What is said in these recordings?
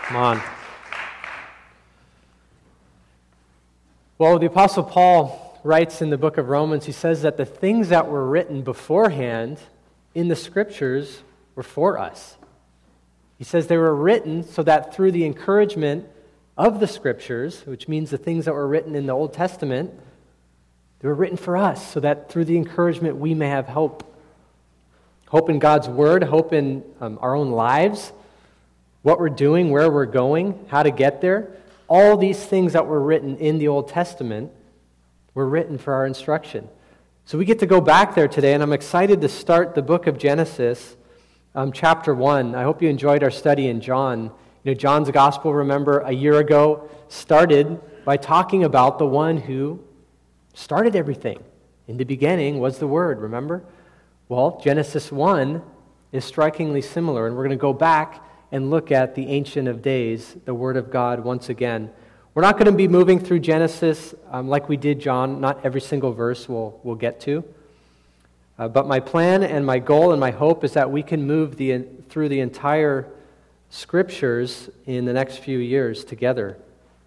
Come on. Well, the Apostle Paul writes in the book of Romans, he says that the things that were written beforehand in the Scriptures were for us. He says they were written so that through the encouragement of the Scriptures, which means the things that were written in the Old Testament, they were written for us so that through the encouragement we may have hope. Hope in God's Word, hope in our own lives, what we're doing, where we're going, how to get there. All these things that were written in the Old Testament were written for our instruction. So we get to go back there today, and I'm excited to start the book of Genesis, chapter 1. I hope you enjoyed our study in John. John's Gospel, remember, a year ago, started by talking about the one who started everything. In the beginning was the Word, remember? Well, Genesis 1 is strikingly similar, and we're going to go back and look at the Ancient of Days, the Word of God, once again. We're not going to be moving through Genesis like we did John. Not every single verse we'll get to. But my plan and my goal and my hope is that we can move through the entire Scriptures in the next few years together.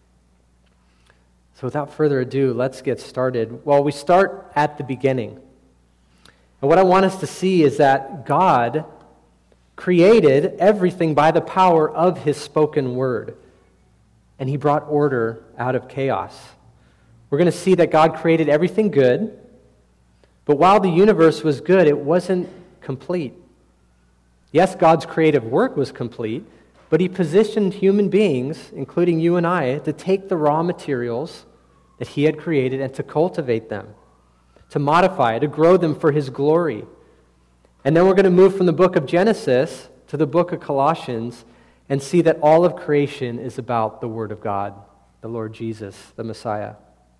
So without further ado, let's get started. Well, we start at the beginning. And what I want us to see is that God created everything by the power of His spoken word. And He brought order out of chaos. We're going to see that God created everything good, but while the universe was good, it wasn't complete. Yes, God's creative work was complete, but He positioned human beings, including you and I, to take the raw materials that He had created and to cultivate them, to modify, to grow them for His glory. And then we're going to move from the book of Genesis to the book of Colossians and see that all of creation is about the Word of God, the Lord Jesus, the Messiah.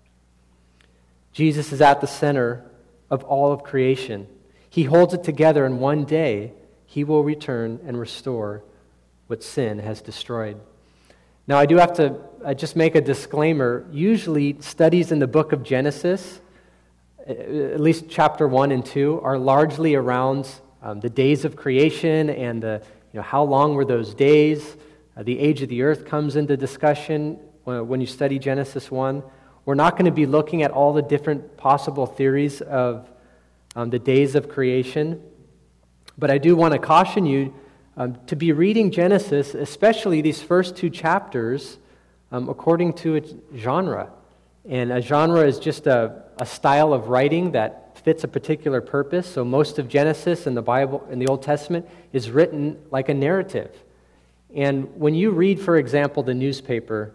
Jesus is at the center of all of creation. He holds it together, and one day He will return and restore what sin has destroyed. Now, I do have to just make a disclaimer. Usually, studies in the book of Genesis, at least chapter 1 and 2, are largely around the days of creation and how long were those days. The age of the earth comes into discussion when you study Genesis 1. We're not going to be looking at all the different possible theories of the days of creation, but I do want to caution you to be reading Genesis, especially these first two chapters, according to its genre. And a genre is just a style of writing that fits a particular purpose. So most of Genesis in the Bible, in the Old Testament, is written like a narrative. And when you read, for example, the newspaper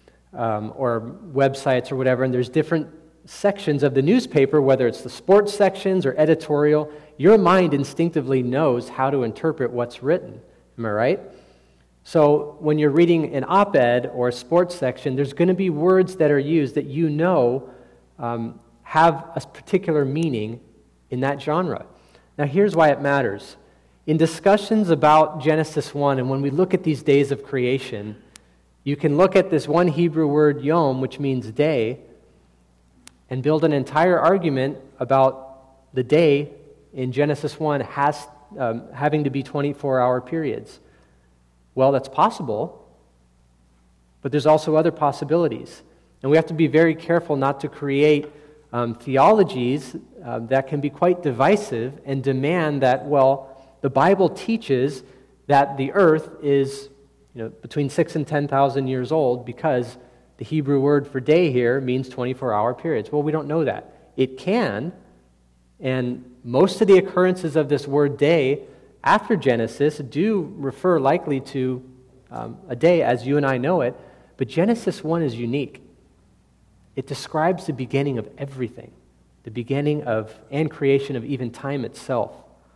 or websites or whatever, and there's different sections of the newspaper, whether it's the sports sections or editorial, your mind instinctively knows how to interpret what's written. Am I right? So when you're reading an op-ed or a sports section, there's going to be words that are used that you know have a particular meaning in that genre. Now here's why it matters. In discussions about Genesis 1, and when we look at these days of creation, you can look at this one Hebrew word, yom, which means day, and build an entire argument about the day in Genesis 1 having to be 24-hour periods. Well, that's possible, but there's also other possibilities. And we have to be very careful not to create theologies that can be quite divisive and demand that, the Bible teaches that the earth is between 6,000 and 10,000 years old because the Hebrew word for day here means 24-hour periods. Well, we don't know that. It can, and most of the occurrences of this word day after Genesis do refer likely to a day as you and I know it, but Genesis 1 is unique. It describes the beginning of everything, the beginning of and creation of even time itself.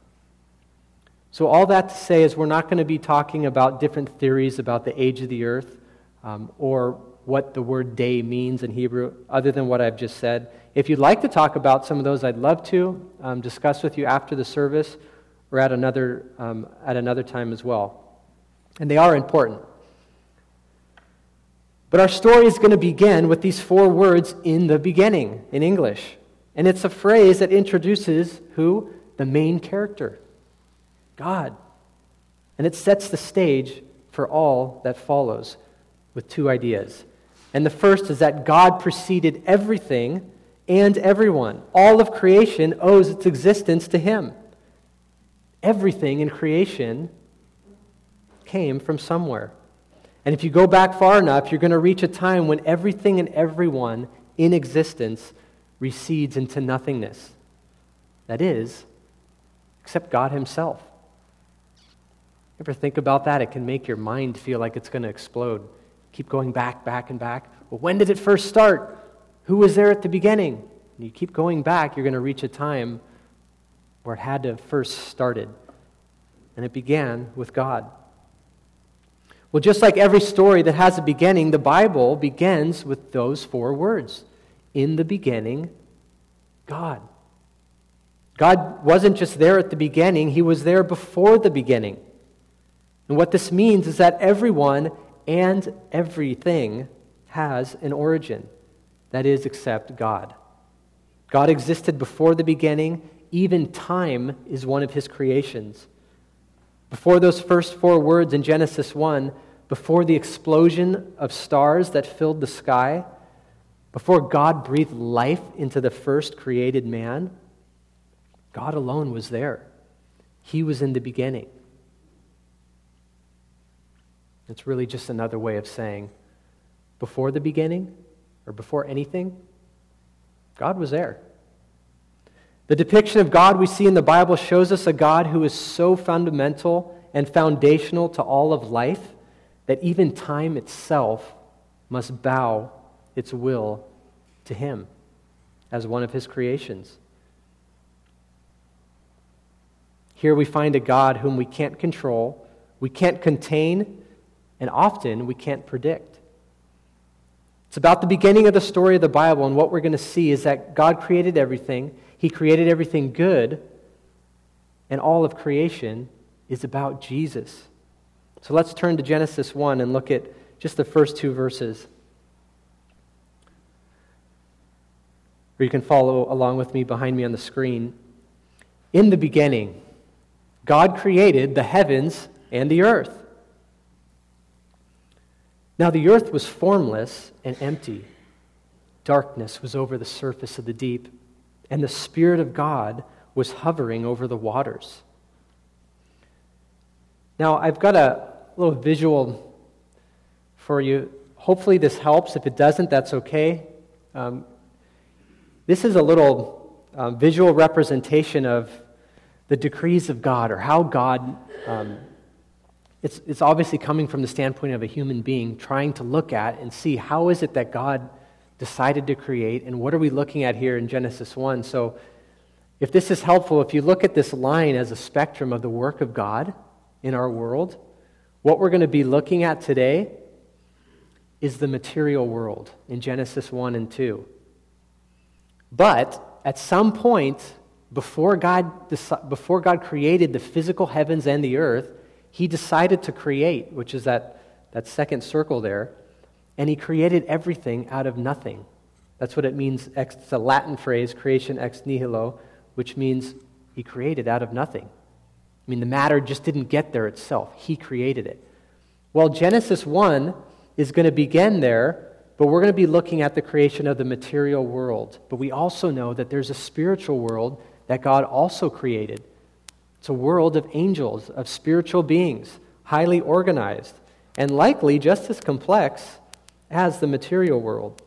So all that to say is we're not going to be talking about different theories about the age of the earth or what the word day means in Hebrew, other than what I've just said. If you'd like to talk about some of those, I'd love to discuss with you after the service or at another time as well. And they are important. But our story is going to begin with these four words, in the beginning, in English. And it's a phrase that introduces who? The main character, God. And it sets the stage for all that follows, with two ideas. And the first is that God preceded everything and everyone. All of creation owes its existence to him. Everything in creation came from somewhere. And if you go back far enough, you're going to reach a time when everything and everyone in existence recedes into nothingness. That is, except God himself. Ever think about that? It can make your mind feel like it's going to explode. Keep going back and back. Well, when did it first start? Who was there at the beginning? And you keep going back, you're going to reach a time where it had to have first started. And it began with God. Well, just like every story that has a beginning, the Bible begins with those four words. In the beginning, God. God wasn't just there at the beginning, he was there before the beginning. And what this means is that everyone and everything has an origin. That is, except God. God existed before the beginning. Even time is one of his creations. Before those first four words in Genesis 1, before the explosion of stars that filled the sky, before God breathed life into the first created man, God alone was there. He was in the beginning. It's really just another way of saying, before the beginning, or before anything, God was there. The depiction of God we see in the Bible shows us a God who is so fundamental and foundational to all of life that even time itself must bow its will to him as one of his creations. Here we find a God whom we can't control, we can't contain, and often we can't predict. It's about the beginning of the story of the Bible, and what we're going to see is that God created everything. He created everything good, and all of creation is about Jesus. So let's turn to Genesis 1 and look at just the first two verses. Or you can follow along with me behind me on the screen. In the beginning, God created the heavens and the earth. Now the earth was formless and empty. Darkness was over the surface of the deep, and the Spirit of God was hovering over the waters. Now I've got a little visual for you. Hopefully this helps. If it doesn't, that's okay. This is a little visual representation of the decrees of God, or how God... It's obviously coming from the standpoint of a human being trying to look at and see how is it that God decided to create, and what are we looking at here in Genesis 1. So if this is helpful, if you look at this line as a spectrum of the work of God in our world, what we're going to be looking at today is the material world in Genesis 1 and 2. But at some point, before God created the physical heavens and the earth, he decided to create, which is that second circle there, and he created everything out of nothing. That's what it means. It's a Latin phrase, creation ex nihilo, which means he created out of nothing. I mean, the matter just didn't get there itself. He created it. Well, Genesis 1 is going to begin there, but we're going to be looking at the creation of the material world. But we also know that there's a spiritual world that God also created. It's a world of angels, of spiritual beings, highly organized, and likely just as complex as the material world.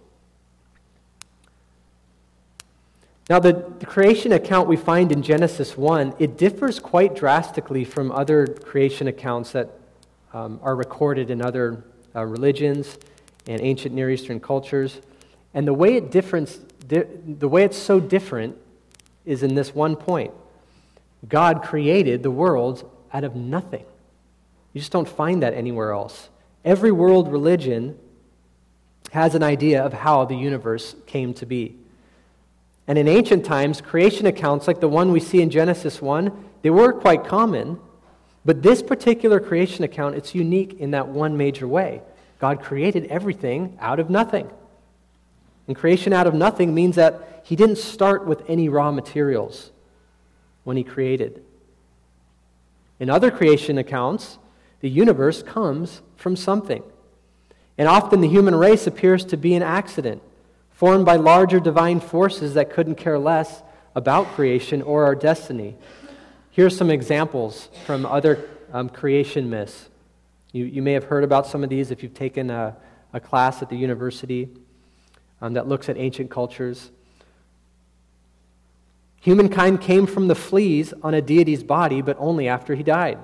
Now, the creation account we find in Genesis 1, it differs quite drastically from other creation accounts that are recorded in other religions and ancient Near Eastern cultures. And the way it's so different is in this one point. God created the world out of nothing. You just don't find that anywhere else. Every world religion has an idea of how the universe came to be. And in ancient times, creation accounts like the one we see in Genesis 1, they were quite common, but this particular creation account, it's unique in that one major way. God created everything out of nothing. And creation out of nothing means that he didn't start with any raw materials when he created. In other creation accounts, The universe comes from something. And often the human race appears to be an accident, formed by larger divine forces that couldn't care less about creation or our destiny. Here are some examples from other creation myths. You may have heard about some of these if you've taken a class at the university that looks at ancient cultures. Humankind came from the fleas on a deity's body, but only after he died.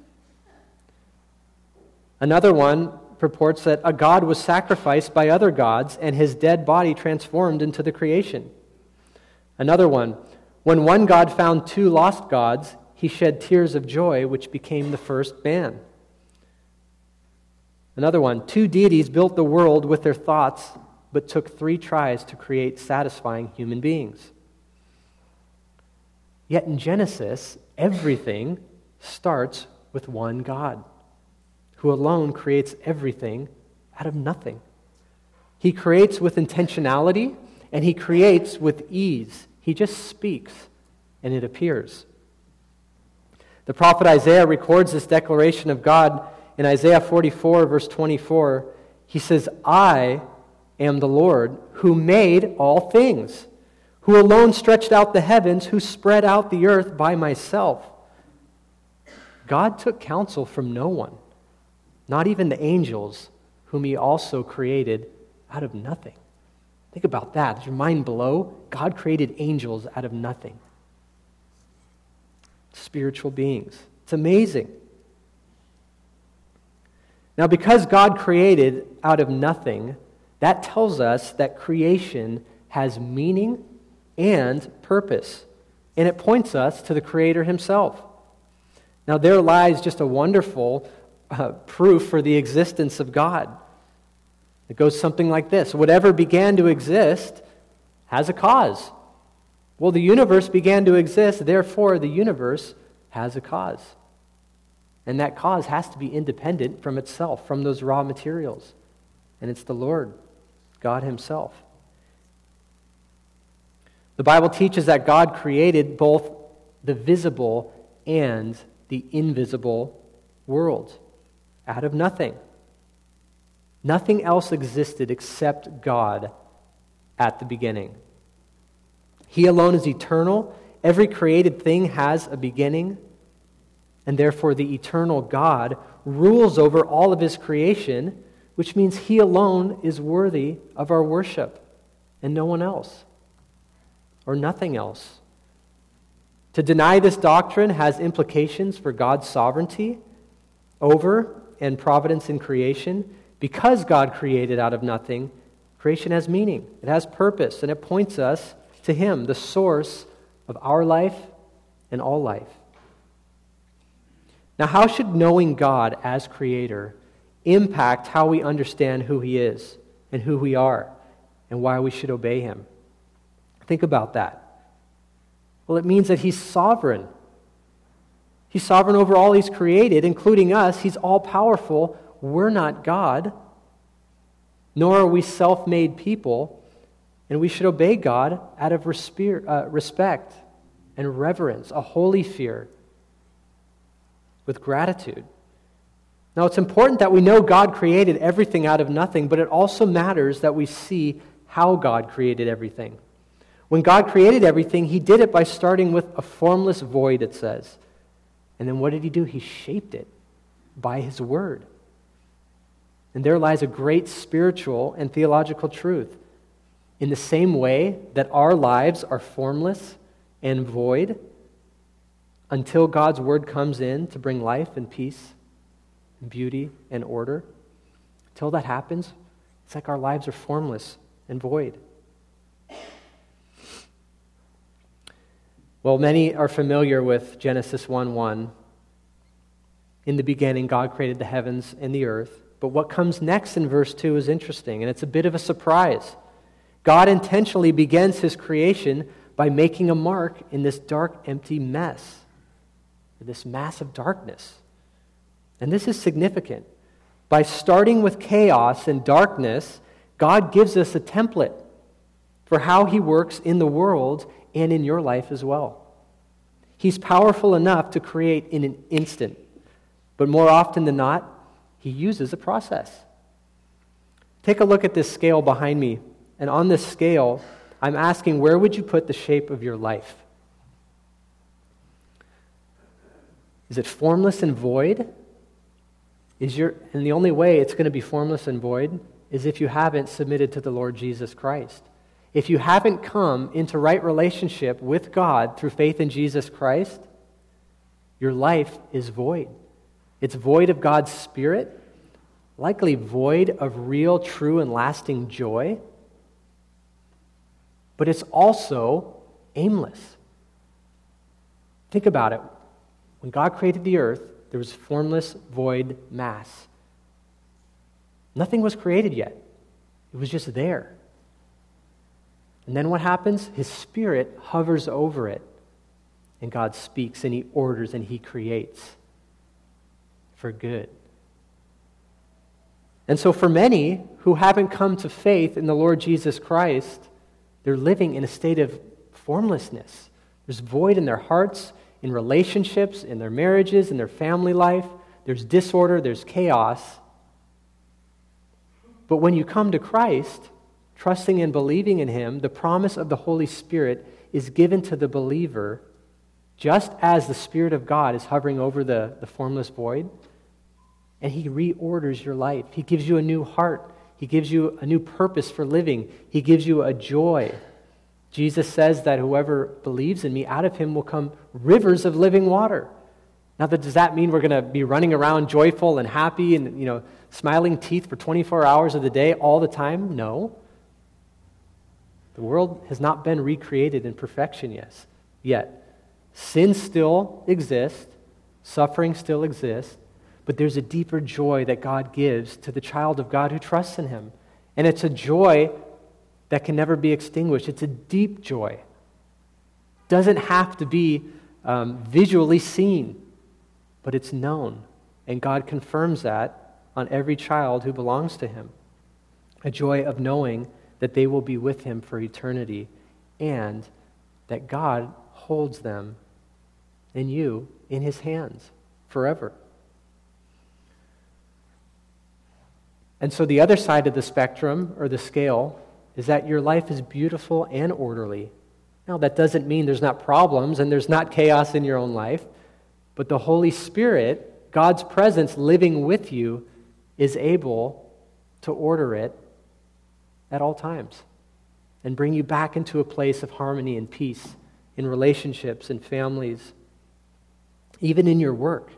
Another one purports that a god was sacrificed by other gods and his dead body transformed into the creation. Another one, when one god found two lost gods, he shed tears of joy, which became the first man. Another one, two deities built the world with their thoughts, but took 3 tries to create satisfying human beings. Yet in Genesis, everything starts with one God, who alone creates everything out of nothing. He creates with intentionality, and he creates with ease. He just speaks, and it appears. The prophet Isaiah records this declaration of God in Isaiah 44, verse 24. He says, I am the Lord who made all things, who alone stretched out the heavens, who spread out the earth by myself. God took counsel from no one, not even the angels, whom he also created out of nothing. Think about that. Does your mind blow? God created angels out of nothing. Spiritual beings. It's amazing. Now, because God created out of nothing, that tells us that creation has meaning and purpose, and it points us to the Creator himself. Now, there lies just a wonderful proof for the existence of God. It goes something like this. Whatever began to exist has a cause. Well, the universe began to exist, therefore the universe has a cause. And that cause has to be independent from itself, from those raw materials. And it's the Lord, God himself. The Bible teaches that God created both the visible and the invisible world out of nothing. Nothing else existed except God at the beginning. He alone is eternal. Every created thing has a beginning, and therefore the eternal God rules over all of his creation, which means he alone is worthy of our worship, and no one else, or nothing else. To deny this doctrine has implications for God's sovereignty over and providence in creation. Because God created out of nothing, creation has meaning, it has purpose, and it points us to him, the source of our life and all life. Now, how should knowing God as Creator impact how we understand who he is and who we are and why we should obey him? Think about that. Well, it means that he's sovereign. He's sovereign over all he's created, including us. He's all-powerful. We're not God, nor are we self-made people, and we should obey God out of respect and reverence, a holy fear, with gratitude. Now, it's important that we know God created everything out of nothing, but it also matters that we see how God created everything. When God created everything, he did it by starting with a formless void, it says. And then what did he do? He shaped it by his word. And there lies a great spiritual and theological truth. In the same way that our lives are formless and void until God's word comes in to bring life and peace and beauty and order, until that happens, it's like our lives are formless and void. Well, many are familiar with Genesis 1:1. In the beginning, God created the heavens and the earth. But what comes next in verse 2 is interesting, and it's a bit of a surprise. God intentionally begins his creation by making a mark in this dark, empty mess, this mass of darkness. And this is significant. By starting with chaos and darkness, God gives us a template for how he works in the world and in your life as well. He's powerful enough to create in an instant. But more often than not, he uses a process. Take a look at this scale behind me. And on this scale, I'm asking, where would you put the shape of your life? Is it formless and void? And the only way it's going to be formless and void is if you haven't submitted to the Lord Jesus Christ. If you haven't come into right relationship with God through faith in Jesus Christ, your life is void. It's void of God's Spirit, likely void of real, true, and lasting joy, but it's also aimless. Think about it. When God created the earth, there was formless, void mass. Nothing was created yet. It was just there. And then what happens? His Spirit hovers over it, and God speaks, and He orders, and He creates for good. And so for many who haven't come to faith in the Lord Jesus Christ, they're living in a state of formlessness. There's void in their hearts, in relationships, in their marriages, in their family life. There's disorder, there's chaos. But when you come to Christ, trusting and believing in Him, the promise of the Holy Spirit is given to the believer just as the Spirit of God is hovering over the formless void, and He reorders your life. He gives you a new heart. He gives you a new purpose for living. He gives you a joy. Jesus says that whoever believes in me, out of him will come rivers of living water. Now, does that mean we're going to be running around joyful and happy and, smiling teeth for 24 hours of the day all the time? No. The world has not been recreated in perfection yet. Sin still exists. Suffering still exists. But there's a deeper joy that God gives to the child of God who trusts in Him. And it's a joy that can never be extinguished. It's a deep joy. It doesn't have to be visually seen, but it's known. And God confirms that on every child who belongs to Him. A joy of knowing that they will be with Him for eternity and that God holds them and you in His hands forever. And so the other side of the spectrum, or the scale, is that your life is beautiful and orderly. Now, that doesn't mean there's not problems and there's not chaos in your own life, but the Holy Spirit, God's presence living with you, is able to order it at all times and bring you back into a place of harmony and peace in relationships and families, even in your work.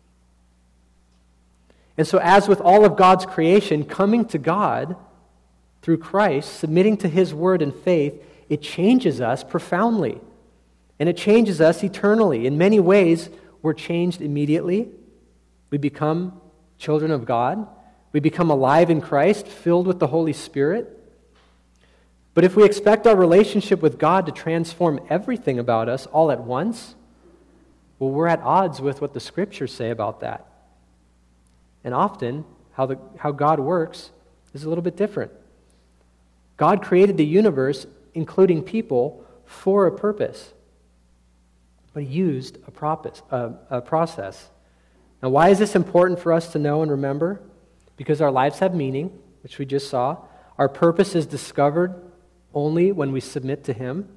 And so as with all of God's creation, coming to God through Christ, submitting to His word and faith, it changes us profoundly. And it changes us eternally. In many ways, we're changed immediately. We become children of God. We become alive in Christ, filled with the Holy Spirit. But if we expect our relationship with God to transform everything about us all at once, well, we're at odds with what the Scriptures say about that. And often, how God works is a little bit different. God created the universe, including people, for a purpose. But He used a process. Now, why is this important for us to know and remember? Because our lives have meaning, which we just saw. Our purpose is discovered only when we submit to Him.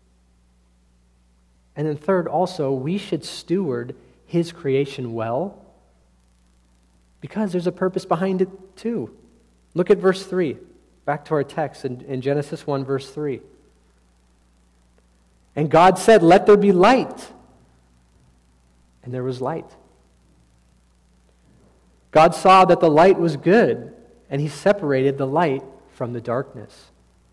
And then third, also, we should steward His creation well, because there's a purpose behind it too. Look at verse 3. Back to our text in Genesis 1, verse 3. And God said, "Let there be light." And there was light. God saw that the light was good, and He separated the light from the darkness.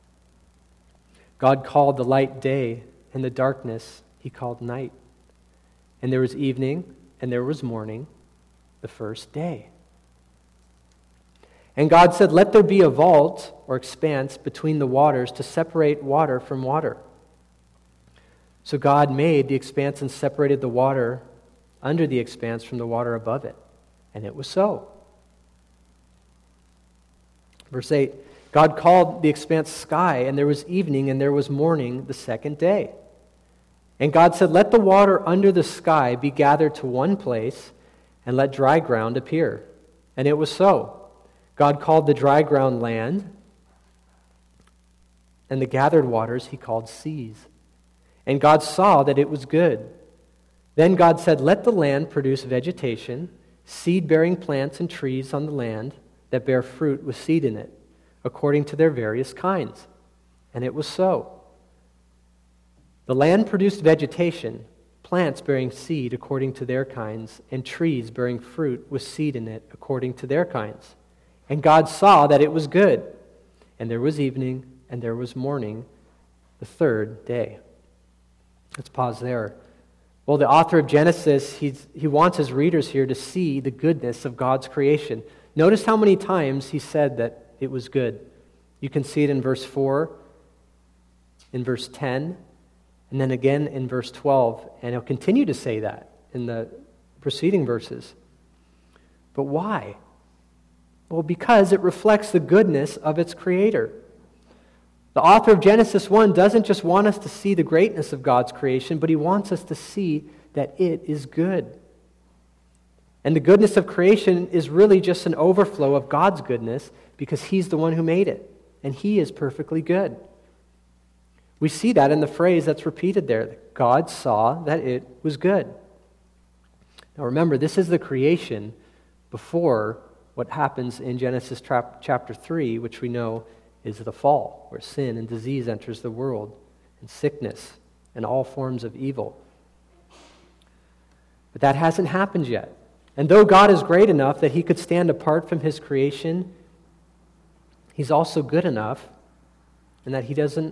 God called the light day, and the darkness He called night. And there was evening, and there was morning, the first day. And God said, "Let there be a vault," or expanse, "between the waters to separate water from water." So God made the expanse and separated the water under the expanse from the water above it. And it was so. Verse 8, God called the expanse sky, and there was evening, and there was morning the second day. And God said, "Let the water under the sky be gathered to one place, and let dry ground appear. And it was so. God called the dry ground land, and the gathered waters he called seas. And God saw that it was good. Then God said, let the land produce vegetation, seed-bearing plants and trees on the land that bear fruit with seed in it, according to their various kinds. And it was so. The land produced vegetation, plants bearing seed according to their kinds, and trees bearing fruit with seed in it according to their kinds. And God saw that it was good. And there was evening, and there was morning, the third day. Let's pause there. Well, the author of Genesis, he wants his readers here to see the goodness of God's creation. Notice how many times he said that it was good. You can see it in verse 4, in verse 10, and then again in verse 12. And he'll continue to say that in the preceding verses. But why? Well, because it reflects the goodness of its creator. The author of Genesis 1 doesn't just want us to see the greatness of God's creation, but he wants us to see that it is good. And the goodness of creation is really just an overflow of God's goodness because he's the one who made it, and he is perfectly good. We see that in the phrase that's repeated there. God saw that it was good. Now remember, this is the creation before what happens in Genesis chapter 3, which we know is the fall, where sin and disease enters the world, and sickness and all forms of evil. But that hasn't happened yet. And though God is great enough that he could stand apart from his creation, he's also good enough in that he doesn't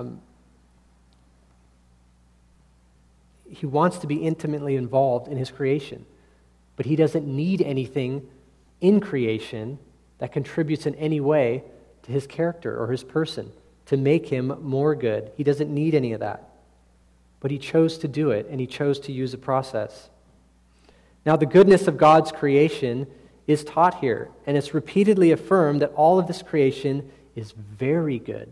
he wants to be intimately involved in his creation, but he doesn't need anything in creation that contributes in any way to his character or his person to make him more good. He doesn't need any of that. But he chose to do it, and he chose to use a process. Now, the goodness of God's creation is taught here, and it's repeatedly affirmed that all of this creation is very good.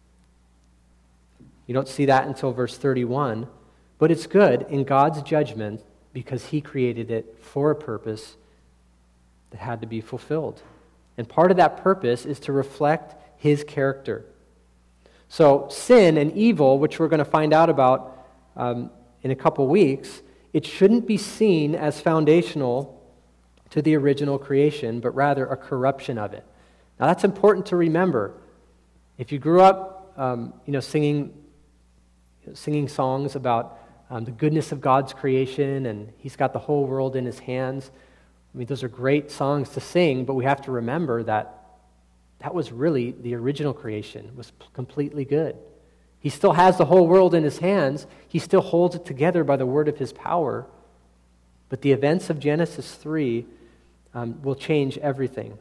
You don't see that until verse 31, but it's good in God's judgment because he created it for a purpose that had to be fulfilled. And part of that purpose is to reflect his character. So sin and evil, which we're going to find out about in a couple weeks, it shouldn't be seen as foundational to the original creation, but rather a corruption of it. Now that's important to remember. If you grew up singing songs about the goodness of God's creation and he's got the whole world in his hands, I mean, those are great songs to sing, but we have to remember that was really the original creation, was completely good. He still has the whole world in his hands. He still holds it together by the word of his power. But the events of Genesis 3 will change everything.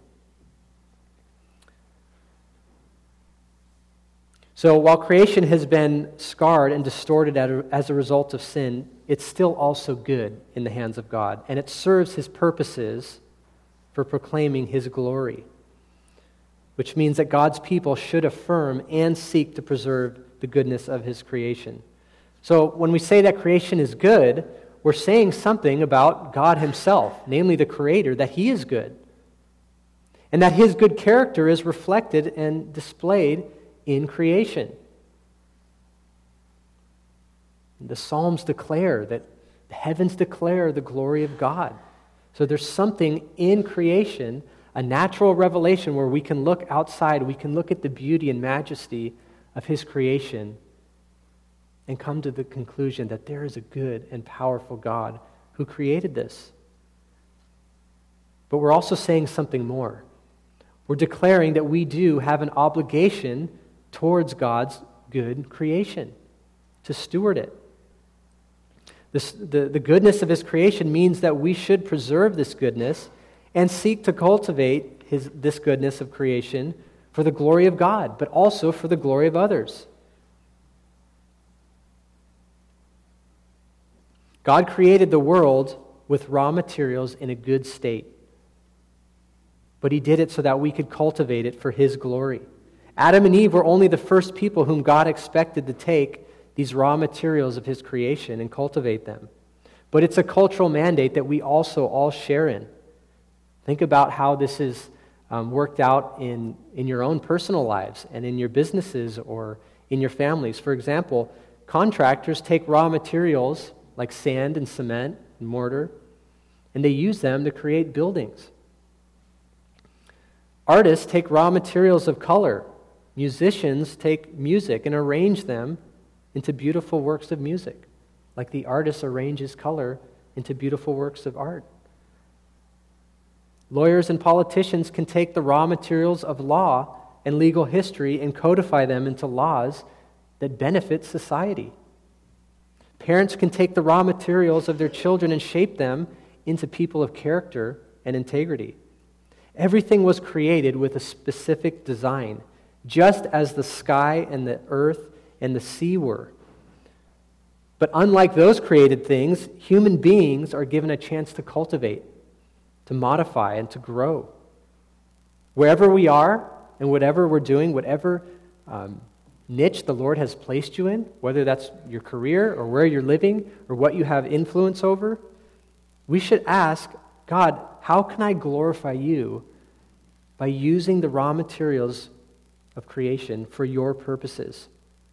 So while creation has been scarred and distorted as a result of sin, it's still also good in the hands of God, and it serves his purposes for proclaiming his glory, which means that God's people should affirm and seek to preserve the goodness of his creation. So when we say that creation is good, we're saying something about God himself, namely the Creator, that he is good, and that his good character is reflected and displayed in creation. The Psalms declare that the heavens declare the glory of God. So there's something in creation, a natural revelation where we can look outside, we can look at the beauty and majesty of his creation and come to the conclusion that there is a good and powerful God who created this. But we're also saying something more. We're declaring that we do have an obligation towards God's good creation, to steward it. The goodness of his creation means that we should preserve this goodness and seek to cultivate this goodness of creation for the glory of God, but also for the glory of others. God created the world with raw materials in a good state, but he did it so that we could cultivate it for his glory. Adam and Eve were only the first people whom God expected to take these raw materials of his creation and cultivate them. But it's a cultural mandate that we also all share in. Think about how this is worked out in your own personal lives and in your businesses or in your families. For example, contractors take raw materials like sand and cement and mortar, and they use them to create buildings. Artists take raw materials of color. Musicians take music and arrange them into beautiful works of music, like the artist arranges color into beautiful works of art. Lawyers and politicians can take the raw materials of law and legal history and codify them into laws that benefit society. Parents can take the raw materials of their children and shape them into people of character and integrity. Everything was created with a specific design, just as the sky and the earth and the sea were. But unlike those created things, human beings are given a chance to cultivate, to modify, and to grow. Wherever we are and whatever we're doing, whatever niche the Lord has placed you in, whether that's your career or where you're living or what you have influence over, we should ask, God, how can I glorify you by using the raw materials of creation for your purposes?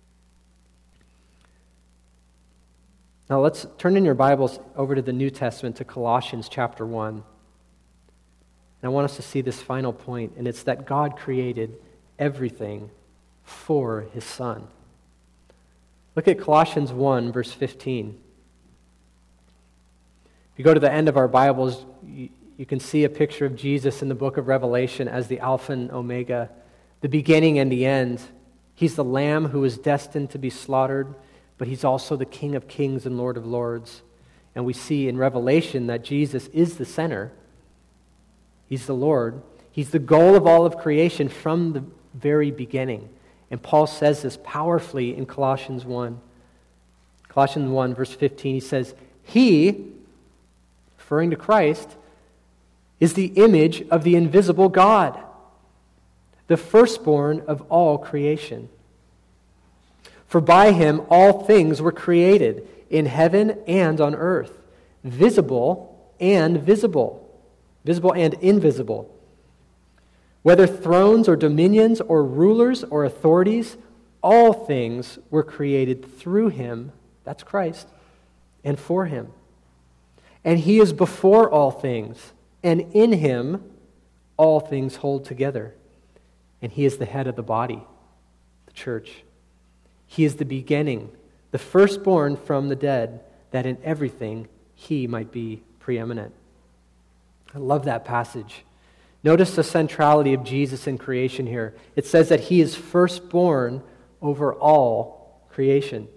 Now let's turn in your Bibles over to the New Testament, to Colossians chapter 1. And I want us to see this final point, and it's that God created everything for His Son. Look at Colossians 1, verse 15. If you go to the end of our Bibles, you can see a picture of Jesus in the book of Revelation as the Alpha and Omega, the beginning and the end. He's the Lamb who is destined to be slaughtered, but He's also the King of Kings and Lord of Lords. And we see in Revelation that Jesus is the center. He's the Lord. He's the goal of all of creation from the very beginning. And Paul says this powerfully in Colossians 1. Colossians 1, verse 15, he says, He, referring to Christ, is the image of the invisible God, the firstborn of all creation. For by Him all things were created, in heaven and on earth, visible and invisible. Whether thrones or dominions or rulers or authorities, all things were created through Him, that's Christ, and for Him. And He is before all things, and in Him all things hold together. And He is the head of the body, the church. He is the beginning, the firstborn from the dead, that in everything He might be preeminent. I love that passage. Notice the centrality of Jesus in creation here. It says that He is firstborn over all creation.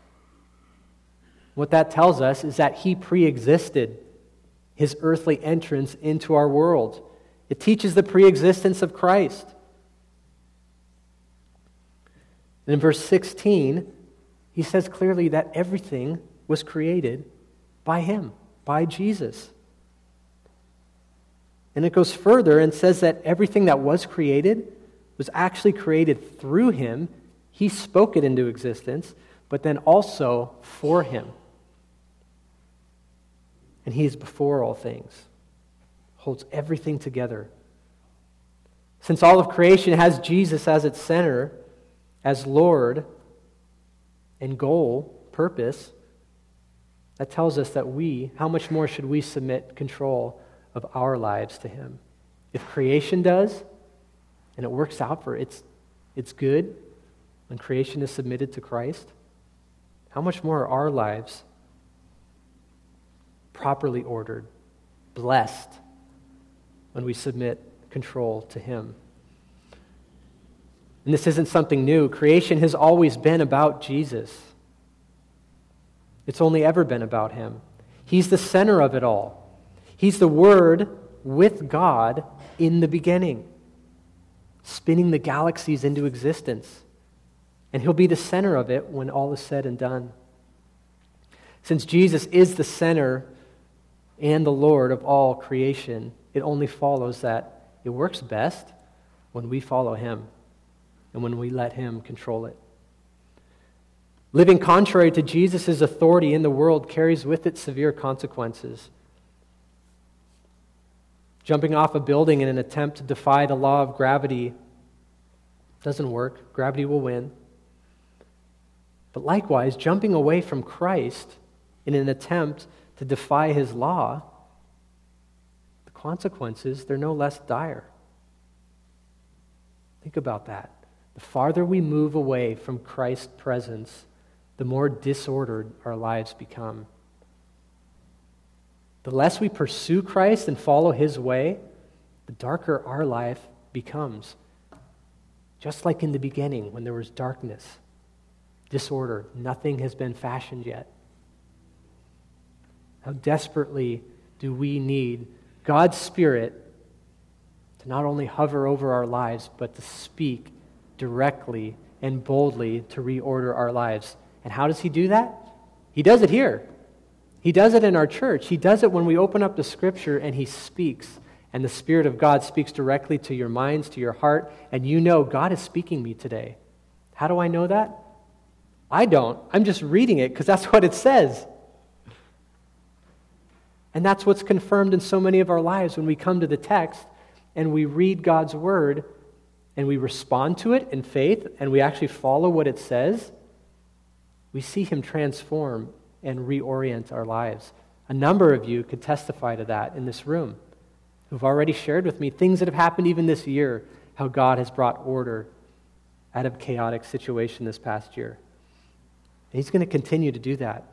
What that tells us is that He pre-existed His earthly entrance into our world. It teaches the pre-existence of Christ. And in verse 16, he says clearly that everything was created by Him, by Jesus. And it goes further and says that everything that was created was actually created through Him. He spoke it into existence, but then also for Him. And He is before all things, holds everything together. Since all of creation has Jesus as its center, as Lord and goal, purpose, that tells us that how much more should we submit control of our lives to Him? If creation does, and it works out for it's good when creation is submitted to Christ, how much more are our lives properly ordered, blessed, when we submit control to Him? And this isn't something new. Creation has always been about Jesus. It's only ever been about Him. He's the center of it all. He's the Word with God in the beginning, spinning the galaxies into existence. And He'll be the center of it when all is said and done. Since Jesus is the center and the Lord of all creation, it only follows that it works best when we follow Him and when we let Him control it. Living contrary to Jesus' authority in the world carries with it severe consequences. Jumping off a building in an attempt to defy the law of gravity doesn't work. Gravity will win. But likewise, jumping away from Christ in an attempt to defy his law, the consequences, they're no less dire. Think about that. The farther we move away from Christ's presence, the more disordered our lives become. The less we pursue Christ and follow his way, the darker our life becomes. Just like in the beginning when there was darkness, disorder, nothing has been fashioned yet. How desperately do we need God's Spirit to not only hover over our lives, but to speak directly and boldly to reorder our lives. And how does he do that? He does it here. He does it in our church. He does it when we open up the Scripture and he speaks. And the Spirit of God speaks directly to your minds, to your heart, and you know God is speaking me today. How do I know that? I don't. I'm just reading it because that's what it says. And that's what's confirmed in so many of our lives when we come to the text and we read God's Word and we respond to it in faith and we actually follow what it says. We see him transform and reorient our lives. A number of you could testify to that in this room, who've already shared with me things that have happened even this year, how God has brought order out of a chaotic situation this past year. And he's going to continue to do that.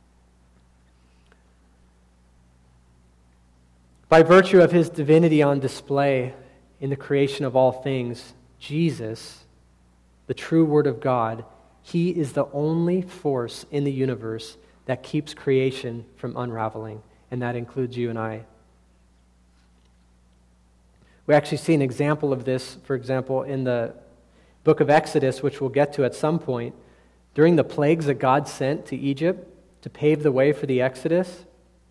By virtue of his divinity on display in the creation of all things, Jesus, the true Word of God, he is the only force in the universe that keeps creation from unraveling, and that includes you and I. We actually see an example of this, for example, in the book of Exodus, which we'll get to at some point. During the plagues that God sent to Egypt to pave the way for the Exodus,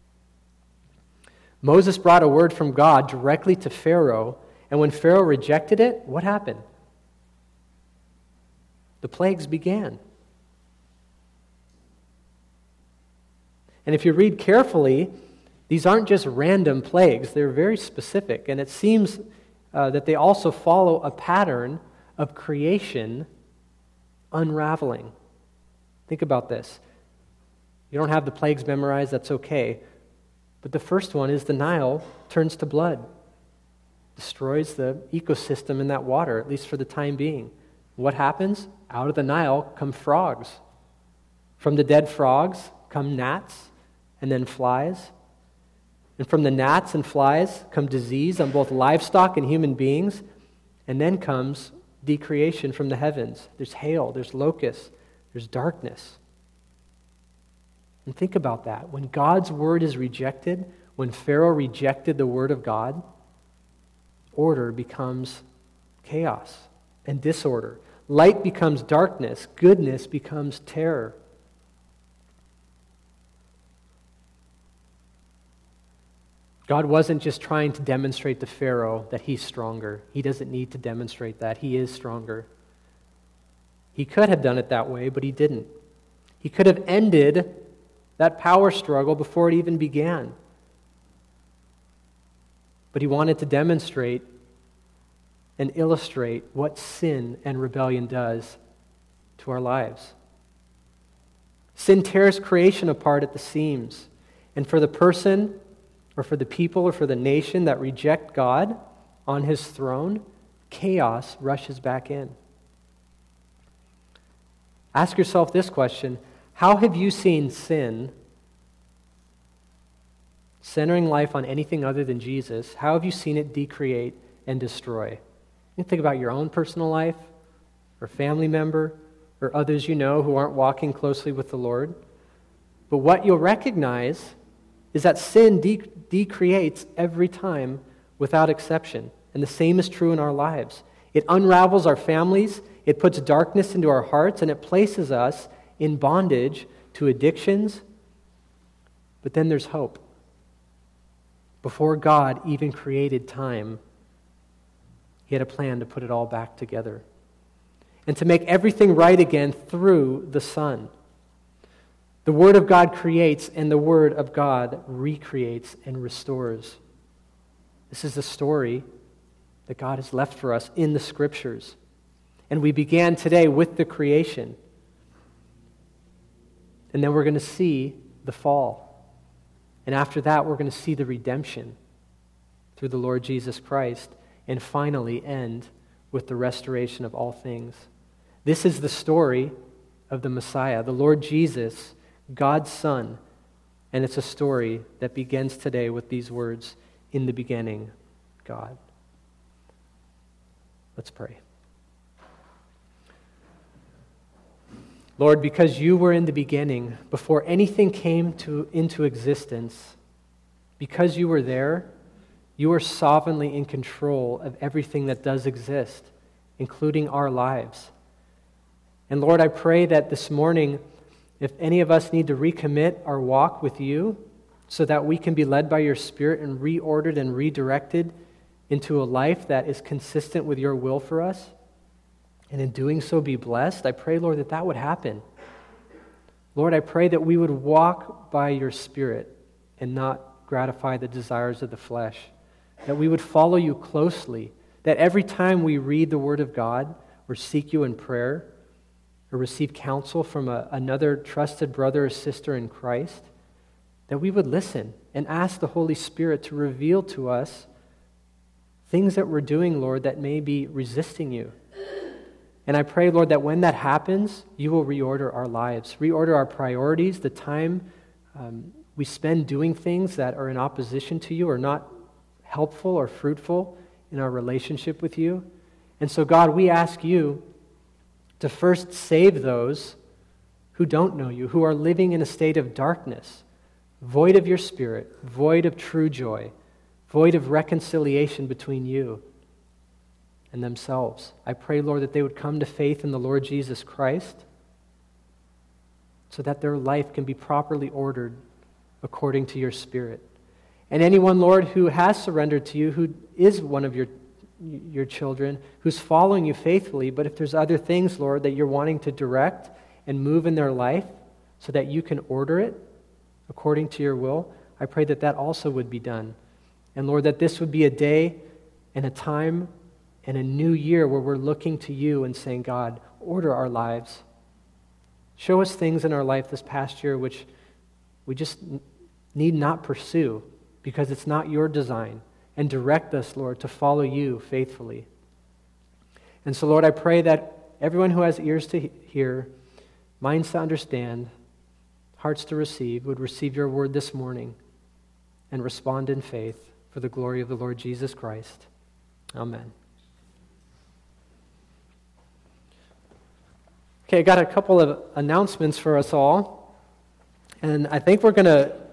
Moses brought a word from God directly to Pharaoh, and when Pharaoh rejected it, what happened? The plagues began. And if you read carefully, these aren't just random plagues. They're very specific. And it seems that they also follow a pattern of creation unraveling. Think about this. You don't have the plagues memorized, that's okay. But the first one is the Nile turns to blood. Destroys the ecosystem in that water, at least for the time being. What happens? Out of the Nile come frogs. From the dead frogs come gnats and then flies. And from the gnats and flies come disease on both livestock and human beings. And then comes decreation from the heavens. There's hail, there's locusts, there's darkness. And think about that. When God's word is rejected, when Pharaoh rejected the word of God, order becomes chaos and disorder. Light becomes darkness. Goodness becomes terror. God wasn't just trying to demonstrate to Pharaoh that he's stronger. He doesn't need to demonstrate that. He is stronger. He could have done it that way, but he didn't. He could have ended that power struggle before it even began. But he wanted to demonstrate and illustrate what sin and rebellion does to our lives. Sin tears creation apart at the seams. And for the person, or for the people, or for the nation that reject God on his throne, chaos rushes back in. Ask yourself this question: how have you seen sin, centering life on anything other than Jesus, how have you seen it decreate and destroy? You think about your own personal life, or family member, or others you know who aren't walking closely with the Lord. But what you'll recognize is that sin decreates every time without exception. And the same is true in our lives. It unravels our families, it puts darkness into our hearts, and it places us in bondage to addictions. But then there's hope. Before God even created time, he had a plan to put it all back together and to make everything right again through the Son. The Word of God creates, and the Word of God recreates and restores. This is the story that God has left for us in the Scriptures. And we began today with the creation. And then we're going to see the fall. And after that, we're going to see the redemption through the Lord Jesus Christ. And finally end with the restoration of all things. This is the story of the Messiah, the Lord Jesus, God's Son. And it's a story that begins today with these words, "In the beginning, God." Let's pray. Lord, because you were in the beginning, before anything came into existence, because you were there, you are sovereignly in control of everything that does exist, including our lives. And Lord, I pray that this morning, if any of us need to recommit our walk with you so that we can be led by your Spirit and reordered and redirected into a life that is consistent with your will for us, and in doing so be blessed, I pray, Lord, that that would happen. Lord, I pray that we would walk by your Spirit and not gratify the desires of the flesh, that we would follow you closely, that every time we read the Word of God or seek you in prayer or receive counsel from another trusted brother or sister in Christ, that we would listen and ask the Holy Spirit to reveal to us things that we're doing, Lord, that may be resisting you. And I pray, Lord, that when that happens, you will reorder our lives, reorder our priorities, the time we spend doing things that are in opposition to you or not helpful or fruitful in our relationship with you. And so, God, we ask you to first save those who don't know you, who are living in a state of darkness, void of your Spirit, void of true joy, void of reconciliation between you and themselves. I pray, Lord, that they would come to faith in the Lord Jesus Christ so that their life can be properly ordered according to your Spirit. And anyone, Lord, who has surrendered to you, who is one of your children, who's following you faithfully, but if there's other things, Lord, that you're wanting to direct and move in their life so that you can order it according to your will, I pray that that also would be done. And Lord, that this would be a day and a time and a new year where we're looking to you and saying, God, order our lives. Show us things in our life this past year which we just need not pursue because it's not your design. And direct us, Lord, to follow you faithfully. And so, Lord, I pray that everyone who has ears to hear, minds to understand, hearts to receive, would receive your word this morning and respond in faith for the glory of the Lord Jesus Christ. Amen. Okay, I got a couple of announcements for us all. And I think we're going to